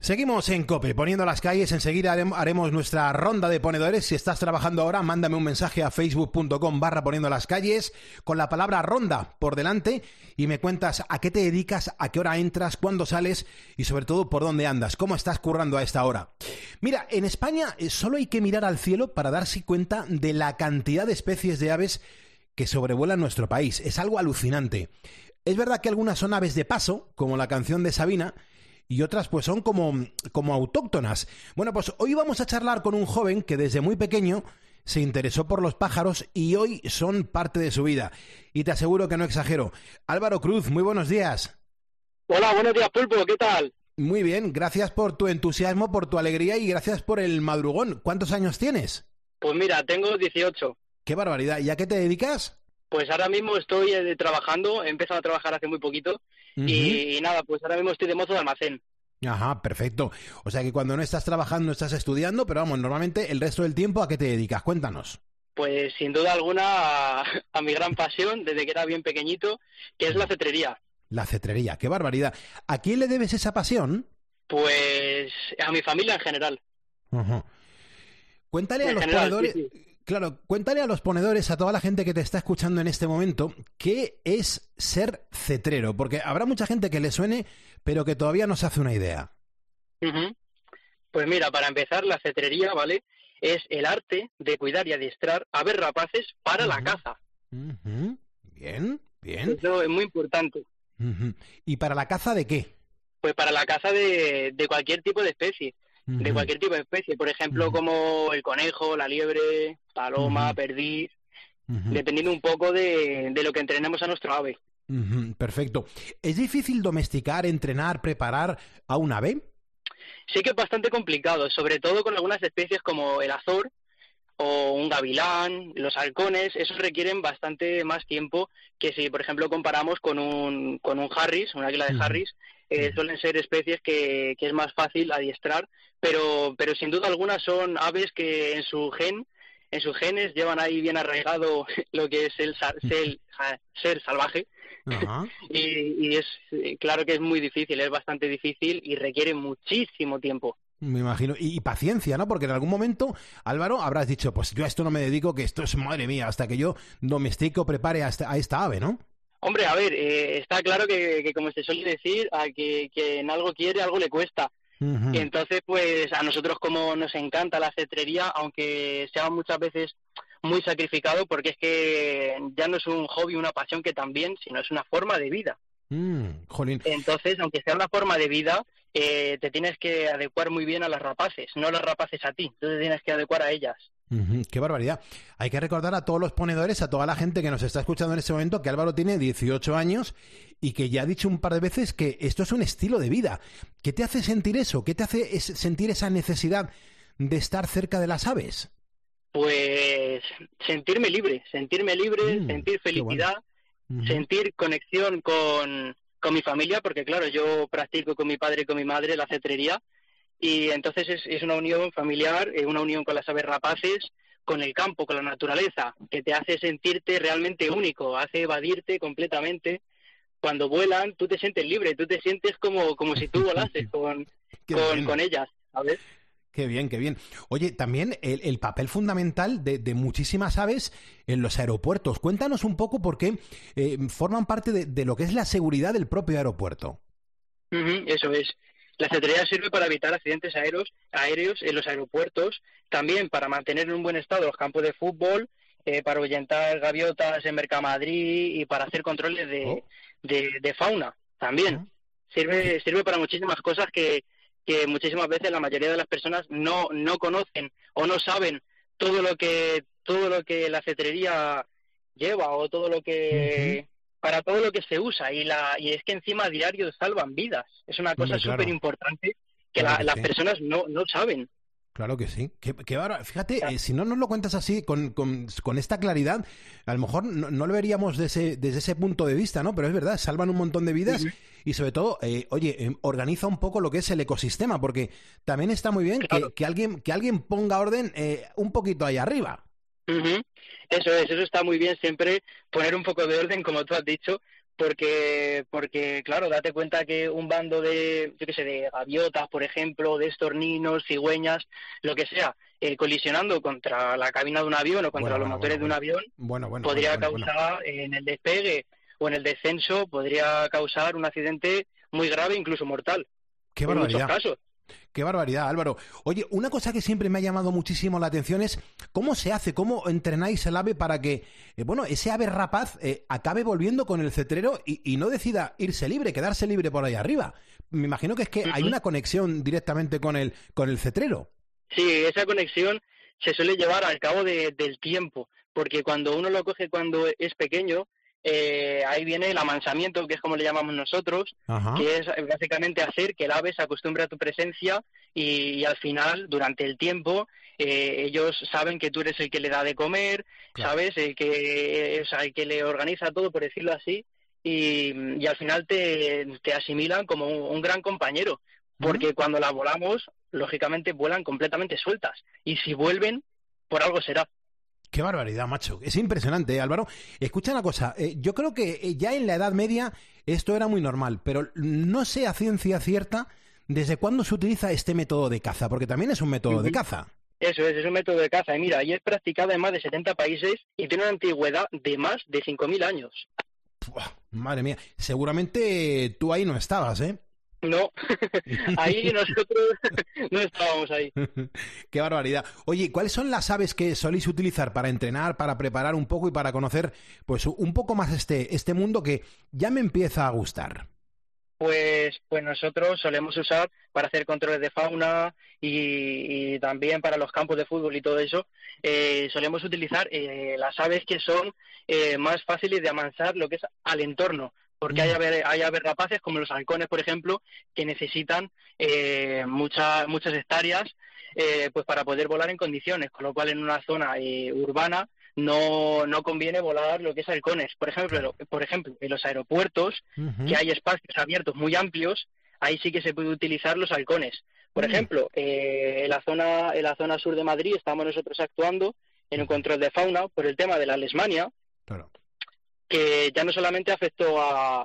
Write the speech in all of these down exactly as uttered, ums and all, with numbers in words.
Seguimos en COPE, poniendo las calles. Enseguida haremos nuestra ronda de ponedores. Si estás trabajando ahora, mándame un mensaje a facebook.com barra poniendo las calles con la palabra ronda por delante y me cuentas a qué te dedicas, a qué hora entras, cuándo sales y sobre todo por dónde andas, cómo estás currando a esta hora. Mira, en España solo hay que mirar al cielo para darse cuenta de la cantidad de especies de aves que sobrevuelan nuestro país. Es algo alucinante. Es verdad que algunas son aves de paso, como la canción de Sabina, y otras pues son como, como autóctonas. Bueno, pues hoy vamos a charlar con un joven que desde muy pequeño se interesó por los pájaros y hoy son parte de su vida. Y te aseguro que no exagero. Álvaro Cruz, muy buenos días. Hola, buenos días, Pulpo, ¿qué tal? Muy bien, gracias por tu entusiasmo, por tu alegría y gracias por el madrugón. ¿Cuántos años tienes? Pues mira, tengo dieciocho. ¡Qué barbaridad! ¿Y a qué te dedicas? Pues ahora mismo estoy eh, trabajando, he empezado a trabajar hace muy poquito. Uh-huh. y, y nada, pues ahora mismo estoy de mozo de almacén. Ajá, perfecto. O sea que cuando no estás trabajando, no estás estudiando, pero vamos, normalmente el resto del tiempo, ¿a qué te dedicas? Cuéntanos. Pues sin duda alguna a, a mi gran pasión, desde que era bien pequeñito, que es la cetrería. La cetrería, qué barbaridad. ¿A quién le debes esa pasión? Pues a mi familia en general. Uh-huh. Cuéntale en a los general, ponedores... Sí, sí. Claro, cuéntale a los ponedores, a toda la gente que te está escuchando en este momento, ¿qué es ser cetrero? Porque habrá mucha gente que le suene, pero que todavía no se hace una idea. Uh-huh. Pues mira, para empezar, la cetrería, ¿vale?, es el arte de cuidar y adiestrar aves rapaces para uh-huh. la caza. Uh-huh. Bien, bien. Eso es muy importante. Uh-huh. ¿Y para la caza de qué? Pues para la caza de, de cualquier tipo de especie. Uh-huh. De cualquier tipo de especie, por ejemplo, uh-huh. como el conejo, la liebre, paloma, uh-huh. perdiz, uh-huh. dependiendo un poco de, de lo que entrenemos a nuestro ave. Uh-huh. Perfecto. ¿Es difícil domesticar, entrenar, preparar a un ave? Sí que es bastante complicado, sobre todo con algunas especies como el azor o un gavilán, los halcones. Esos requieren bastante más tiempo que si, por ejemplo, comparamos con un, con un harris, una águila de uh-huh. harris. Eh, suelen ser especies que, que es más fácil adiestrar, pero, pero sin duda alguna son aves que en su gen, en sus genes llevan ahí bien arraigado lo que es el ser, ser salvaje. Uh-huh. y, y es claro que es muy difícil, es bastante difícil y requiere muchísimo tiempo. Me imagino. Y, y paciencia, ¿no? Porque en algún momento, Álvaro, habrás dicho, pues yo a esto no me dedico, que esto es, madre mía, hasta que yo domestico, prepare a esta, a esta ave, ¿no? Hombre, a ver, eh, está claro que, que como se suele decir, a que quien algo quiere, algo le cuesta. Uh-huh. Y entonces, pues a nosotros como nos encanta la cetrería, aunque sea muchas veces muy sacrificado, porque es que ya no es un hobby, una pasión que también, sino es una forma de vida. Mm, jolín. Entonces, aunque sea una forma de vida, eh, te tienes que adecuar muy bien a las rapaces, no las rapaces a ti, tú te tienes que adecuar a ellas. Uh-huh, ¡qué barbaridad! Hay que recordar a todos los ponedores, a toda la gente que nos está escuchando en este momento, que Álvaro tiene dieciocho años y que ya ha dicho un par de veces que esto es un estilo de vida. ¿Qué te hace sentir eso? ¿Qué te hace es sentir esa necesidad de estar cerca de las aves? Pues sentirme libre, sentirme libre, mm, sentir felicidad, bueno. uh-huh. sentir conexión con, con mi familia, porque claro, yo practico con mi padre y con mi madre la cetrería. Y entonces es, es una unión familiar, una unión con las aves rapaces, con el campo, con la naturaleza, que te hace sentirte realmente único, hace evadirte completamente. Cuando vuelan, tú te sientes libre, tú te sientes como, como si tú volases con, con, con ellas, ¿sabes? Qué bien, qué bien. Oye, también el, el papel fundamental de, de muchísimas aves en los aeropuertos. Cuéntanos un poco por qué eh, forman parte de, de lo que es la seguridad del propio aeropuerto. Uh-huh, eso es. La cetrería sirve para evitar accidentes aéreos, aéreos en los aeropuertos, también para mantener en un buen estado los campos de fútbol, eh, para ahuyentar gaviotas en Mercamadrid y para hacer controles de, oh. de, de fauna también. Uh-huh. Sirve, sirve para muchísimas cosas que, que muchísimas veces la mayoría de las personas no, no conocen o no saben todo lo que, todo lo que la cetrería lleva o todo lo que... Uh-huh. para todo lo que se usa, y la y es que encima a diario salvan vidas. Es una cosa súper claro. importante que, claro la, que las sí. personas no, no saben. Claro que sí. Que, que ahora, fíjate, claro. eh, si no nos lo cuentas así, con, con, con esta claridad, a lo mejor no, no lo veríamos desde, desde ese punto de vista, ¿no? Pero es verdad, salvan un montón de vidas uh-huh. y sobre todo, eh, oye, eh, organiza un poco lo que es el ecosistema, porque también está muy bien claro. que, que, alguien, que alguien ponga orden eh, un poquito ahí arriba. Uh-huh. Eso es, eso está muy bien, siempre poner un poco de orden, como tú has dicho, porque, porque claro, date cuenta que un bando de, yo qué sé, de gaviotas, por ejemplo, de estorninos, cigüeñas, lo que sea, eh, colisionando contra la cabina de un avión o contra Bueno, los bueno, motores bueno, de un bueno. avión, Bueno, bueno, podría bueno, bueno, bueno. causar, eh, en el despegue o en el descenso, podría causar un accidente muy grave, incluso mortal, ¡Qué en muchos barbaridad! casos. Qué barbaridad, Álvaro. Oye, una cosa que siempre me ha llamado muchísimo la atención es cómo se hace, cómo entrenáis el ave para que, eh, bueno, ese ave rapaz eh, acabe volviendo con el cetrero y, y no decida irse libre, quedarse libre por ahí arriba. Me imagino que es que hay Ujú. una conexión directamente con el, con el cetrero. Sí, esa conexión se suele llevar al cabo de- del tiempo, porque cuando uno lo coge cuando es pequeño, eh, ahí viene el amansamiento, que es como le llamamos nosotros, Ajá, que es eh, básicamente hacer que el ave se acostumbre a tu presencia y, y al final, durante el tiempo, eh, ellos saben que tú eres el que le da de comer, claro. ¿sabes? El que es el que le organiza todo, por decirlo así, y, y al final te, te asimilan como un, un gran compañero, ¿Mm? porque cuando las volamos, lógicamente vuelan completamente sueltas, y si vuelven, por algo será. Qué barbaridad, macho. Es impresionante, ¿eh, Álvaro? Escucha una cosa, eh, yo creo que eh, ya en la Edad Media esto era muy normal, pero no sé a ciencia cierta desde cuándo se utiliza este método de caza, porque también es un método de Ujú. caza. Eso es, es un método de caza. Y mira, y es practicado en más de setenta países y tiene una antigüedad de más de cinco mil años. Buah, madre mía, seguramente tú ahí no estabas, ¿eh? No, ahí nosotros no estábamos ahí. Qué barbaridad. Oye, ¿cuáles son las aves que soléis utilizar para entrenar, para preparar un poco y para conocer, pues, un poco más este, este mundo que ya me empieza a gustar? Pues, pues nosotros solemos usar para hacer controles de fauna y, y también para los campos de fútbol y todo eso, eh, solemos utilizar eh, las aves que son eh, más fáciles de amansar lo que es al entorno, porque hay Mm, aves, hay aves rapaces como los halcones, por ejemplo, que necesitan eh, mucha- muchas hectáreas eh, pues para poder volar en condiciones, con lo cual en una zona eh, urbana no, no conviene volar lo que es halcones. Por ejemplo, claro. por ejemplo, en los aeropuertos que Ujú. hay espacios abiertos muy amplios, ahí sí que se puede utilizar los halcones. Por Mm, ejemplo, eh, en la zona en la zona sur de Madrid estamos nosotros actuando en un ujú. control de fauna por el tema de la lesmania, Claro. que ya no solamente afectó a,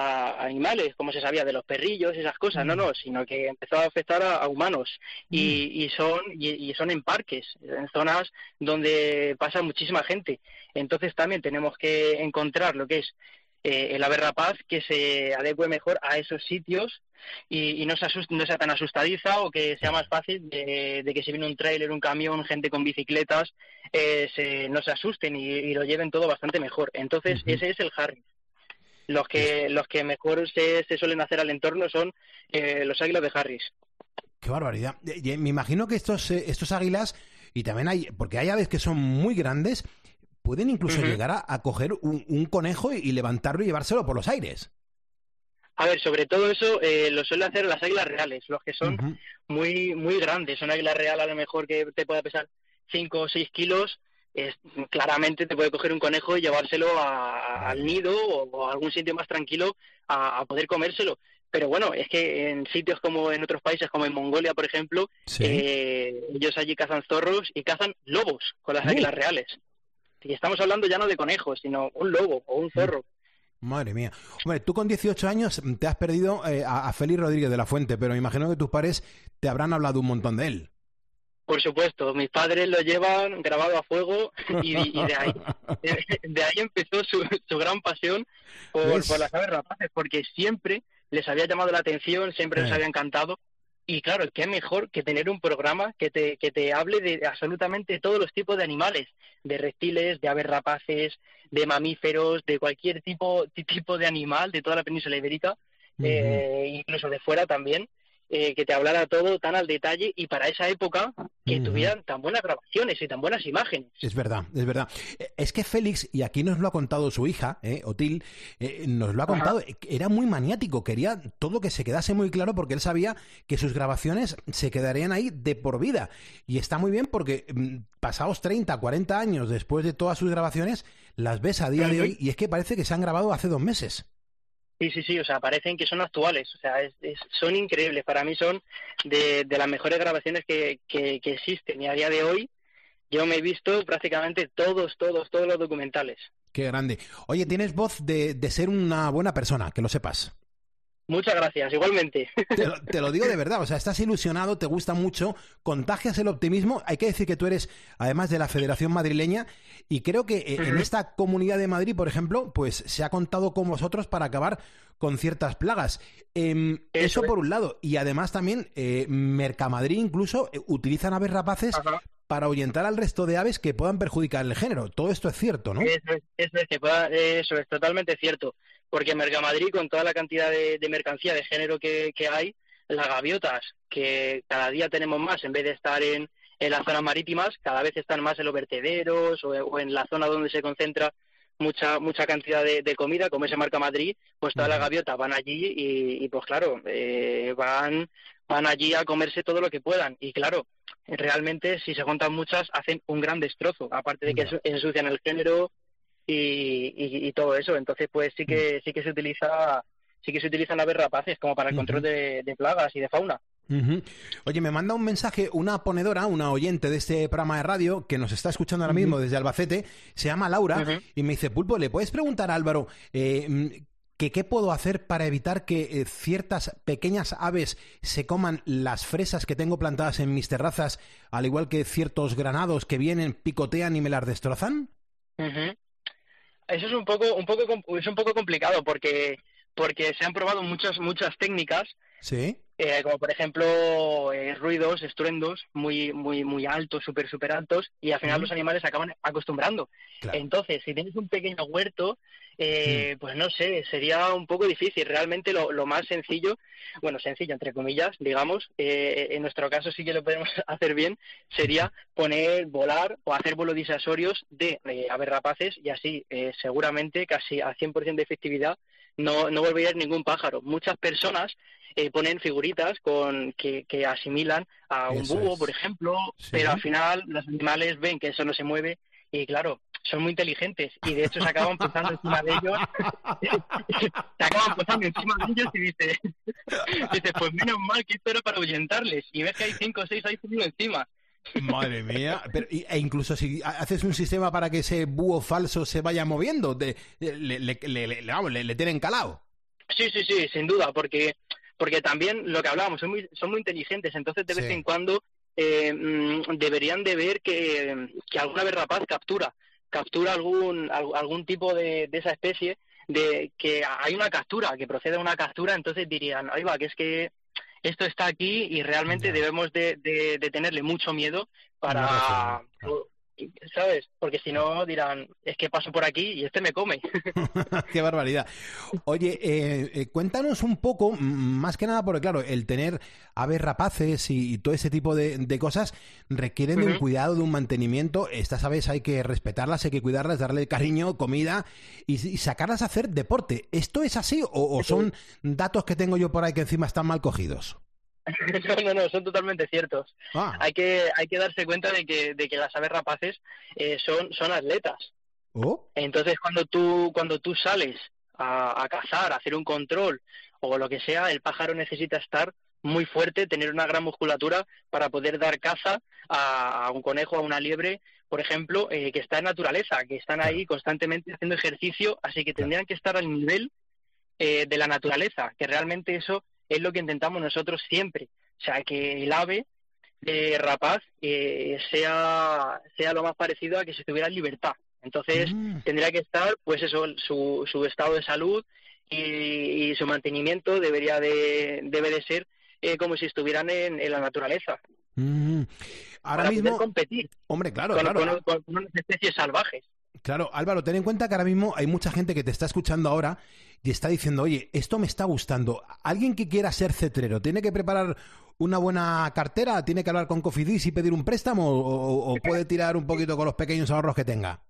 a animales, como se sabía, de los perrillos y esas cosas, no, Mm, no, sino que empezó a afectar a, a humanos. mm. Y, y son y, y son en parques, en zonas donde pasa muchísima gente. Entonces también tenemos que encontrar lo que es eh, el ave rapaz que se adecue mejor a esos sitios y, y no, se asust- no sea tan asustadiza o que sea más Claro. fácil de, de que si viene un tráiler, un camión, gente con bicicletas, eh, se, no se asusten y, y lo lleven todo bastante mejor. Entonces, Ujú. ese es el Harry. Los Es- que los que mejor se, se suelen hacer al entorno son eh, los águilas de Harris. Qué barbaridad. Y- y me imagino que estos, eh, estos águilas, y también hay, porque hay aves que son muy grandes, pueden incluso Ujú. llegar a, a coger un, un conejo y, y levantarlo y llevárselo por los aires. A ver, sobre todo eso eh, lo suelen hacer las águilas reales, los que son Ujú. muy muy grandes. Una águila real a lo mejor que te pueda pesar cinco o seis kilos, es, claramente te puede coger un conejo y llevárselo a- Madre al mía. nido o, o a algún sitio más tranquilo a, a poder comérselo. Pero bueno, es que en sitios como en otros países, como en Mongolia, por ejemplo, Sí. eh, ellos allí cazan zorros y cazan lobos con las Uh, águilas reales. Y estamos hablando ya no de conejos, sino un lobo o un mm, zorro. madre mía. Hombre, tú con dieciocho años te has perdido eh, a, a Félix Rodríguez de la Fuente, pero imagino que tus padres te habrán hablado un montón de él. Por supuesto, mis padres lo llevan grabado a fuego y, y de ahí de, de ahí empezó su, su gran pasión por, por ¿Ves? las aves rapaces, porque siempre les había llamado la atención, siempre les Eh, había encantado. Y claro, qué mejor que tener un programa que te, que te hable de absolutamente todos los tipos de animales, de reptiles, de aves rapaces, de mamíferos, de cualquier tipo, tipo de animal de toda la península ibérica, ujú. eh, incluso de fuera también, eh, que te hablara todo tan al detalle y para esa época que Ujú. tuvieran tan buenas grabaciones y tan buenas imágenes. Es verdad, es verdad. Eh, Es que Félix, y aquí nos lo ha contado su hija, eh, Otil, eh, nos lo ha Ajá. contado, eh, era muy maniático, quería todo que se quedase muy claro porque él sabía que sus grabaciones se quedarían ahí de por vida. Y está muy bien porque mm, pasados treinta, cuarenta años después de todas sus grabaciones, las ves a día de Ujú. hoy y es que parece que se han grabado hace dos meses. Sí, sí, sí, o sea, parecen que son actuales, o sea, es, es- son increíbles, para mí son de, de las mejores grabaciones que, que, que existen y a día de hoy yo me he visto prácticamente todos, todos, todos los documentales. Qué grande. Oye, tienes voz de, de ser una buena persona, que lo sepas. Muchas gracias, igualmente. Te lo, te lo digo de verdad, o sea, estás ilusionado, te gusta mucho, contagias el optimismo. Hay que decir que tú eres, además de la Federación Madrileña, y creo que eh, uh-huh. en esta Comunidad de Madrid, por ejemplo, pues se ha contado con vosotros para acabar con ciertas plagas. Eh, eso, eso por un lado. Y además también, eh, Mercamadrid incluso eh, utilizan aves rapaces uh-huh. para ahuyentar al resto de aves que puedan perjudicar el género. Todo esto es cierto, ¿no? Eso es, eso es, que pueda, eso es totalmente cierto. Porque Mercamadrid, con toda la cantidad de, de mercancía de género que, que hay, las gaviotas, que cada día tenemos más, en vez de estar en, en las zonas marítimas, cada vez están más en los vertederos o, o en la zona donde se concentra mucha mucha cantidad de, de comida, como ese Mercamadrid, pues todas las gaviotas van allí y, y pues claro, eh, van, van allí a comerse todo lo que puedan. Y claro, realmente si se juntan muchas, hacen un gran destrozo, aparte de que no. ensucian el género. Y, y, y todo eso, entonces pues sí que sí que se utiliza sí que se utilizan aves rapaces como para el control uh-huh. de, de plagas y de fauna. Uh-huh. Oye, me manda un mensaje una ponedora, una oyente de este programa de radio que nos está escuchando ahora uh-huh. mismo desde Albacete, se llama Laura uh-huh. y me dice: Pulpo, ¿le puedes preguntar a Álvaro eh, que qué puedo hacer para evitar que eh, ciertas pequeñas aves se coman las fresas que tengo plantadas en mis terrazas, al igual que ciertos granados que vienen, picotean y me las destrozan? Uh-huh. Eso es un poco un poco es un poco complicado porque porque se han probado muchas muchas técnicas, sí, eh, como por ejemplo eh, ruidos, estruendos muy muy muy altos, súper súper altos, y al final mm. los animales se acaban acostumbrando. Claro. Entonces, si tienes un pequeño huerto, eh, mm. pues no sé, sería un poco difícil. Realmente lo, lo más sencillo, bueno, sencillo entre comillas, digamos, eh, en nuestro caso sí que lo podemos hacer bien, sería poner, volar o hacer vuelos disuasorios de eh, aves rapaces, y así eh, seguramente casi al cien por ciento de efectividad no, no volvería a ir ningún pájaro. Muchas personas eh, ponen figuritas con que, que asimilan a un Eso búho, es. por ejemplo, ¿sí? Pero al final los animales ven que eso no se mueve y claro, son muy inteligentes y de hecho se acaban posando encima de ellos se acaban posando encima de ellos y dice, dice pues menos mal que esto era para ahuyentarles, y ves que hay cinco o seis ahí subidos encima. Madre mía, pero, e incluso si haces un sistema para que ese búho falso se vaya moviendo, te, le, le, le, le, vamos, le, le tienen calado. Sí, sí, sí, sin duda, porque porque también lo que hablábamos, son muy, son muy inteligentes, entonces de vez sí. en cuando eh, deberían de ver que, que alguna ave rapaz captura, captura algún algún tipo de, de esa especie, de que hay una captura, que procede de una captura, entonces dirían, ahí va, que es que esto está aquí y realmente ya. debemos de, de, de tenerle mucho miedo para, no, ¿sabes? Porque si no dirán, es que paso por aquí y este me come. ¡Qué barbaridad! Oye, eh, eh, cuéntanos un poco, más que nada porque claro, el tener aves rapaces y, y todo ese tipo de, de cosas requieren uh-huh. de un cuidado, de un mantenimiento. Estas aves hay que respetarlas, hay que cuidarlas, darle cariño, comida y, y sacarlas a hacer deporte. ¿Esto es así o, o son datos que tengo yo por ahí que encima están mal cogidos? No, no, no, son totalmente ciertos. Ah. Hay que hay que darse cuenta de que de que las aves rapaces eh, son son atletas. ¿Oh? Entonces, cuando tú cuando tú sales a, a cazar, a hacer un control o lo que sea, el pájaro necesita estar muy fuerte, tener una gran musculatura para poder dar caza a, a un conejo, a una liebre, por ejemplo, eh, que está en naturaleza, que están ahí constantemente haciendo ejercicio, así que tendrían que estar al nivel eh, de la naturaleza, que realmente eso es lo que intentamos nosotros siempre, o sea, que el ave eh, rapaz eh, sea sea lo más parecido a que si estuviera en libertad. Entonces mm. tendría que estar, pues eso, su, su estado de salud y, y su mantenimiento debería de debe de ser eh, como si estuvieran en, en la naturaleza. Mm. Ahora para mismo poder competir. Hombre, claro, con, claro. Con, con, con unas especies salvajes. Claro, Álvaro, ten en cuenta que ahora mismo hay mucha gente que te está escuchando ahora y está diciendo, oye, esto me está gustando. Alguien que quiera ser cetrero, ¿tiene que preparar una buena cartera? ¿Tiene que hablar con Cofidis y pedir un préstamo? ¿O, o puede tirar un poquito con los pequeños ahorros que tenga?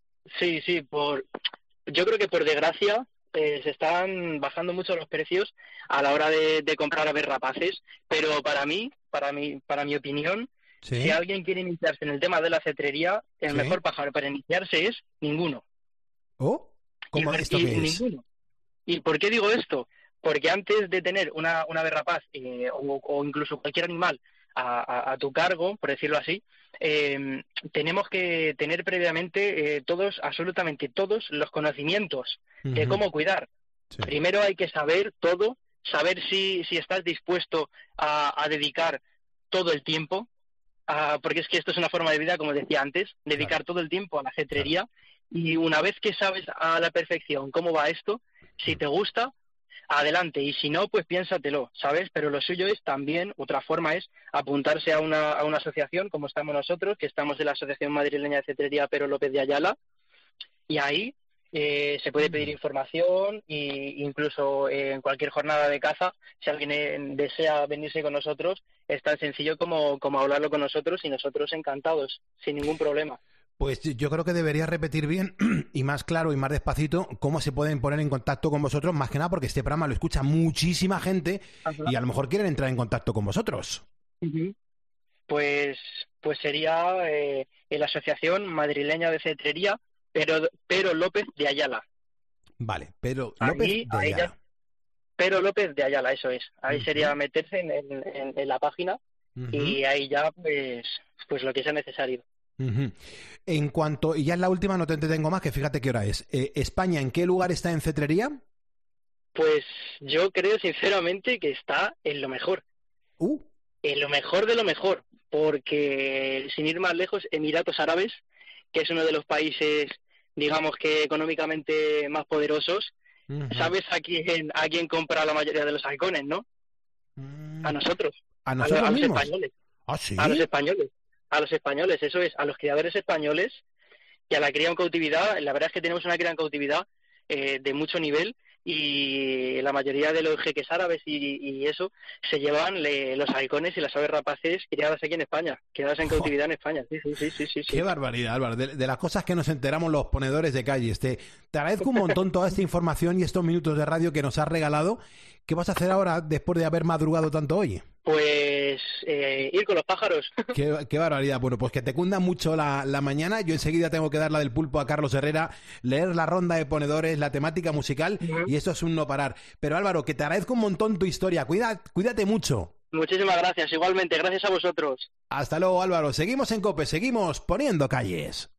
Sí, sí, por yo creo que por desgracia eh, se están bajando mucho los precios a la hora de, de comprar aves rapaces, pero para mí, para mi, para mi opinión, ¿sí? Si alguien quiere iniciarse en el tema de la cetrería, el ¿sí? mejor pájaro para iniciarse es ninguno. ¿Oh? ¿Cómo y, esto y, qué es? Ninguno. ¿Y por qué digo esto? Porque antes de tener una, una ave rapaz eh, o, o incluso cualquier animal a, a, a tu cargo, por decirlo así, eh, tenemos que tener previamente eh, todos, absolutamente todos, los conocimientos uh-huh. de cómo cuidar. Sí. Primero hay que saber todo, saber si, si estás dispuesto a, a dedicar todo el tiempo, a, porque es que esto es una forma de vida, como decía antes, dedicar claro. todo el tiempo a la ajetrería, claro. y una vez que sabes a la perfección cómo va esto, si te gusta, adelante, y si no, pues piénsatelo, ¿sabes? Pero lo suyo es también, otra forma es apuntarse a una, a una asociación, como estamos nosotros, que estamos de la Asociación Madrileña de Cetrería Pero López de Ayala, y ahí eh, se puede pedir información, e incluso eh, en cualquier jornada de caza, si alguien eh, desea venirse con nosotros, es tan sencillo como, como hablarlo con nosotros, y nosotros encantados, sin ningún problema. Pues yo creo que debería repetir bien y más claro y más despacito cómo se pueden poner en contacto con vosotros, más que nada porque este programa lo escucha muchísima gente. Ajá. Y a lo mejor quieren entrar en contacto con vosotros. Uh-huh. Pues pues sería eh, la Asociación Madrileña de Cetrería, pero, pero López de Ayala. Vale, pero López ahí, de Ayala. Ya, pero López de Ayala, eso es. Ahí uh-huh. sería meterse en, en, en la página uh-huh. y ahí ya pues, pues lo que sea necesario. Uh-huh. En cuanto, y ya es la última, no te entretengo más, que fíjate qué hora es. Eh, ¿España en qué lugar está en cetrería? Pues yo creo sinceramente que está en lo mejor. Uh. En lo mejor de lo mejor, porque sin ir más lejos, Emiratos Árabes, que es uno de los países, digamos que económicamente más poderosos, uh-huh. ¿sabes a quién, a quién compra la mayoría de los halcones, no? Uh. A nosotros. ¿A nosotros a, a los mismos? españoles. ¿Ah, sí? A los españoles. A los españoles, eso es, a los criadores españoles y a la cría en cautividad. La verdad es que tenemos una cría en cautividad eh, de mucho nivel, y la mayoría de los jeques árabes y, y eso se llevan le, los halcones y las aves rapaces criadas aquí en España, criadas en cautividad en España. Sí, sí, sí, sí, sí. Qué barbaridad, Álvaro. De, de las cosas que nos enteramos los ponedores de calles. Te, te agradezco un montón toda esta información y estos minutos de radio que nos has regalado. ¿Qué vas a hacer ahora después de haber madrugado tanto hoy? Pues eh, ir con los pájaros. Qué, qué barbaridad. Bueno, pues que te cunda mucho la, la mañana. Yo enseguida tengo que dar la del pulpo a Carlos Herrera, leer la ronda de ponedores, la temática musical, uh-huh. y esto es un no parar. Pero Álvaro, que te agradezco un montón tu historia. Cuida, cuídate mucho. Muchísimas gracias. Igualmente, gracias a vosotros. Hasta luego, Álvaro. Seguimos en COPE, seguimos poniendo calles.